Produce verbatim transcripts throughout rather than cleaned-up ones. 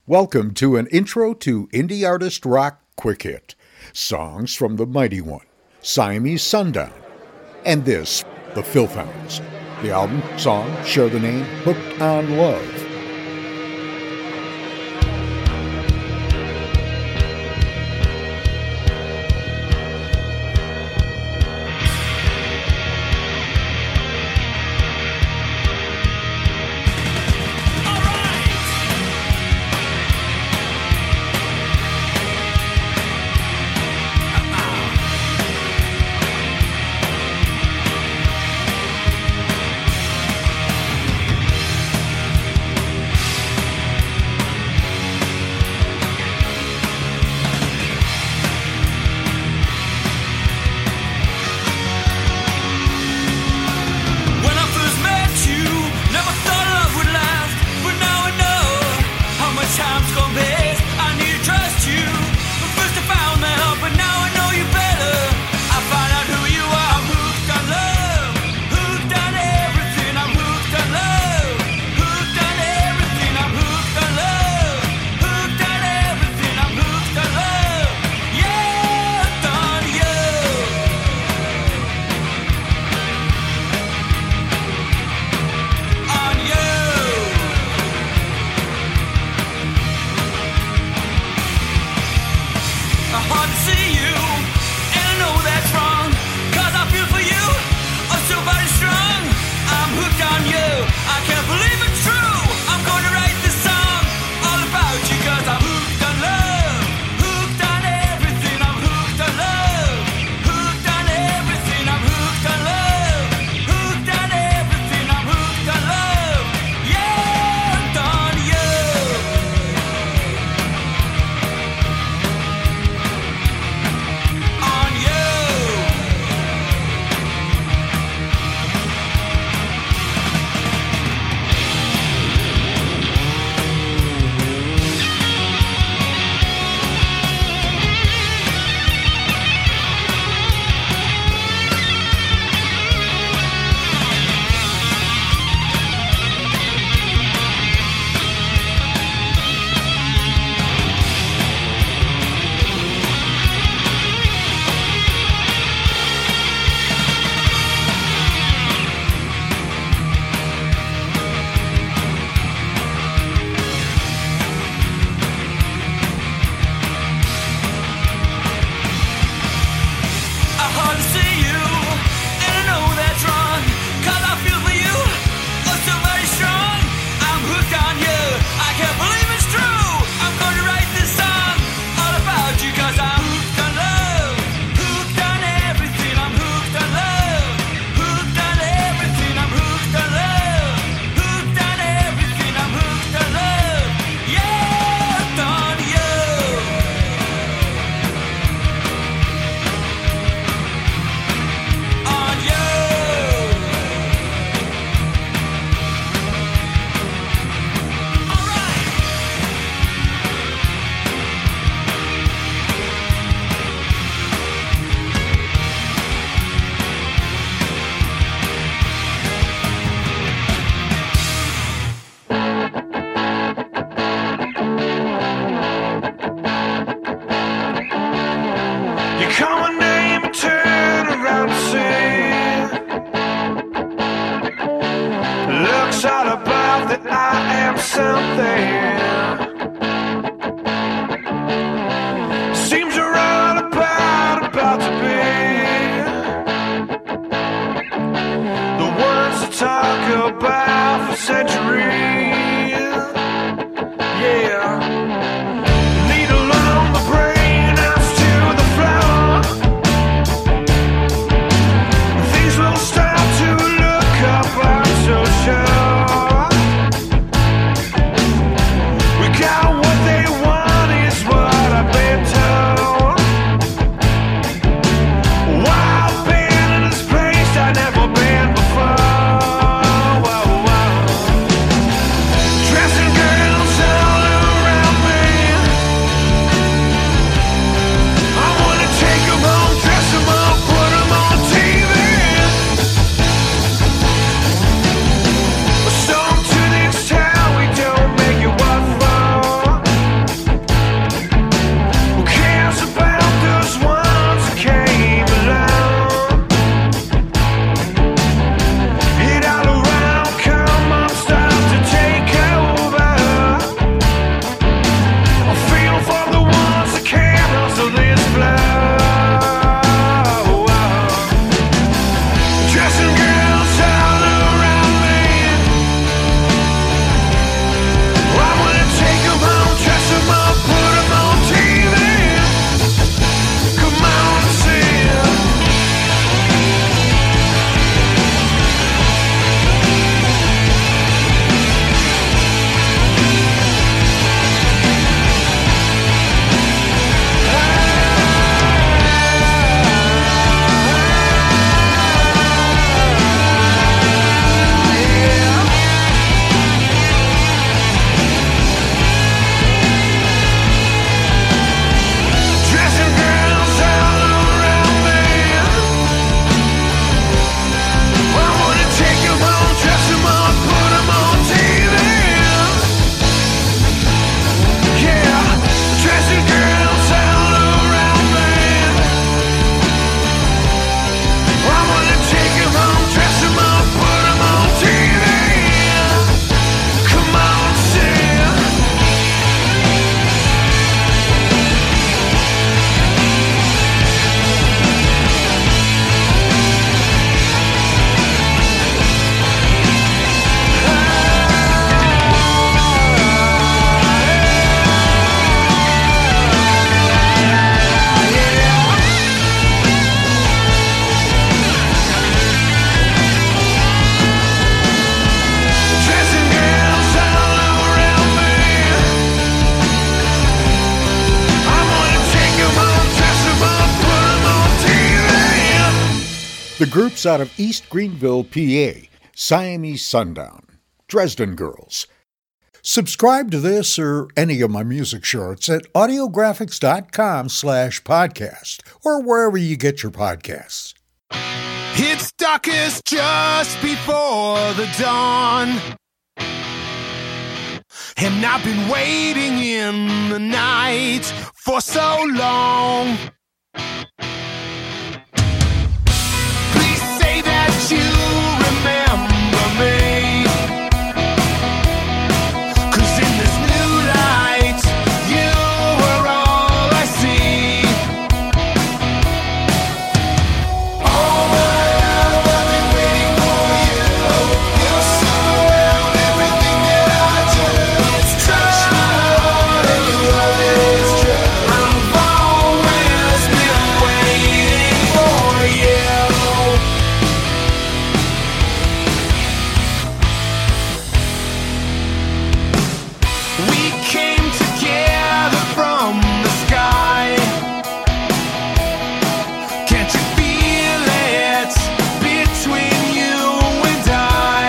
Welcome to an intro to indie artist rock quick hit. Songs from the mighty one, Siamese Sundown. And this, the Filthhounds. The album, song, share the name, Hooked on Love. The group's out of East Greenville, P A, Siamese Sundown, Dresden Girls. Subscribe to this or any of my music shorts at audiographics.com slash podcast or wherever you get your podcasts. It's darkest just before the dawn, and I've been waiting in the night for so long. Please say that you remember me, 'cause in this new light, you were all I see. All my life I've been waiting for you. You surround everything that I do. It's touch my heart and you know that it's true. I've always been waiting for you. We came together from the sky. Can't you feel it between you and I?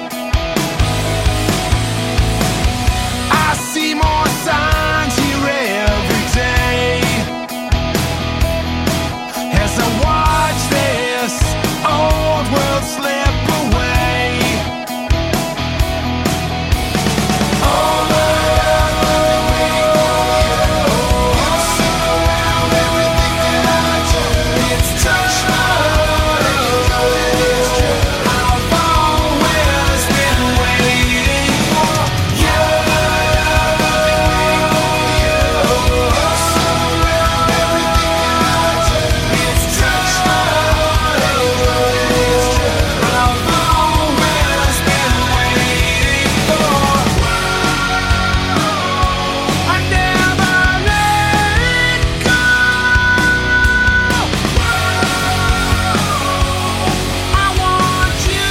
I see more signs here every day as I watch this old world slip away. All my life I've been waiting for you. You surround everything that I do. It's touch my heart and you know that it's true. I've always been waiting for you. I've been waiting for you. You surround everything that I do. It's touch my heart and you know that it's true. I've always been waiting for. I never let go. I want you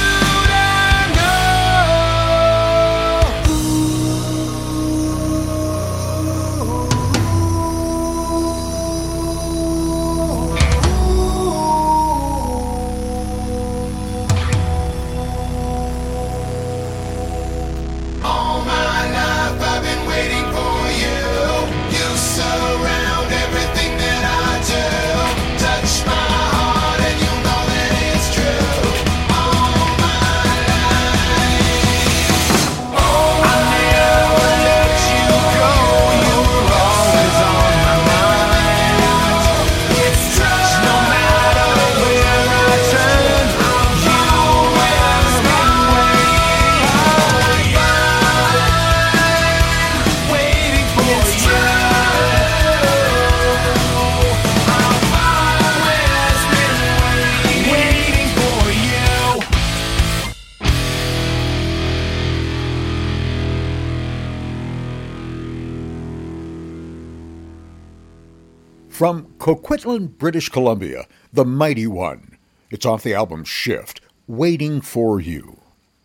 All my life I've been waiting for you. You surround everything that I do. Touch my heart and you know that it's true. All my life. I never let you go. You were always on my mind. It's touch no matter where I turn. You always been waiting for you. I've always been waiting for you. From Coquitlam, British Columbia, The Mighty One. It's off the album Shift, Waiting for You.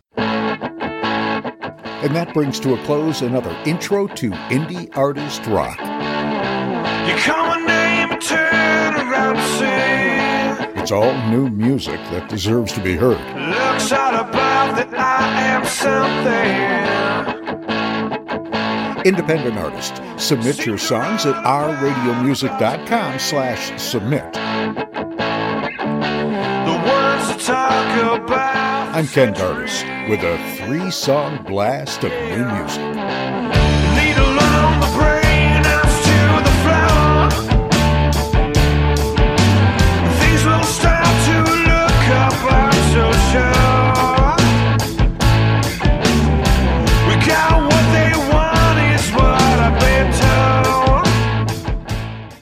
And that brings to a close another intro to Indie Artist Rock. You call my name and turn around to see. It's all new music that deserves to be heard. Looks all about that I am something. Independent artists, submit your songs at ourradiomusic.com slash submit. The words to talk about. I'm Ken Dardis with a three-song blast of new music. Lead along the